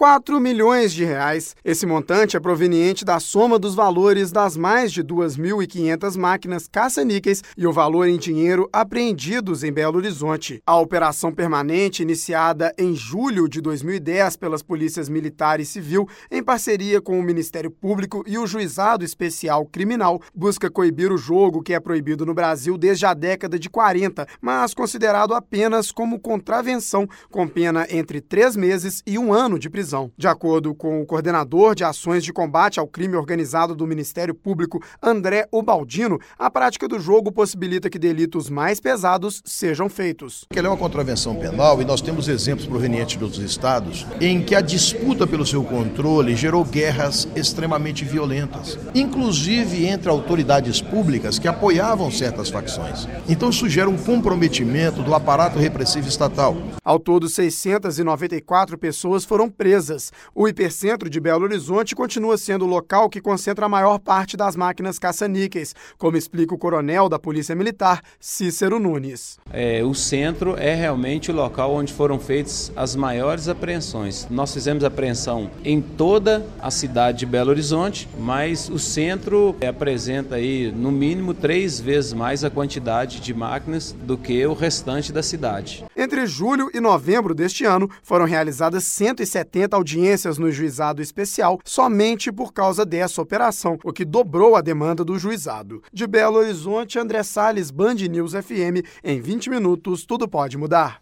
R$ 4 milhões. Esse montante é proveniente da soma dos valores das mais de 2.500 máquinas caça-níqueis e o valor em dinheiro apreendidos em Belo Horizonte. A operação permanente, iniciada em julho de 2010 pelas polícias militar e civil, em parceria com o Ministério Público e o Juizado Especial Criminal, busca coibir o jogo que é proibido no Brasil desde a década de 40, mas considerado apenas como contravenção, com pena entre 3 meses e 1 ano de prisão. De acordo com o coordenador de ações de combate ao crime organizado do Ministério Público, André Ubaldino, a prática do jogo possibilita que delitos mais pesados sejam feitos. Ela é uma contravenção penal e nós temos exemplos provenientes dos estados em que a disputa pelo seu controle gerou guerras extremamente violentas, inclusive entre autoridades públicas que apoiavam certas facções. Então isso gera um comprometimento do aparato repressivo estatal. Ao todo, 694 pessoas foram presas. O Hipercentro de Belo Horizonte continua sendo o local que concentra a maior parte das máquinas caça-níqueis, como explica o coronel da Polícia Militar, Cícero Nunes. O centro é realmente o local onde foram feitas as maiores apreensões. Nós fizemos apreensão em toda a cidade de Belo Horizonte, mas o centro apresenta aí, no mínimo, 3 vezes mais a quantidade de máquinas do que o restante da cidade. Entre julho e novembro deste ano, foram realizadas 170 audiências no Juizado Especial somente por causa dessa operação, o que dobrou a demanda do juizado. De Belo Horizonte, André Salles, Band News FM. Em 20 minutos, tudo pode mudar.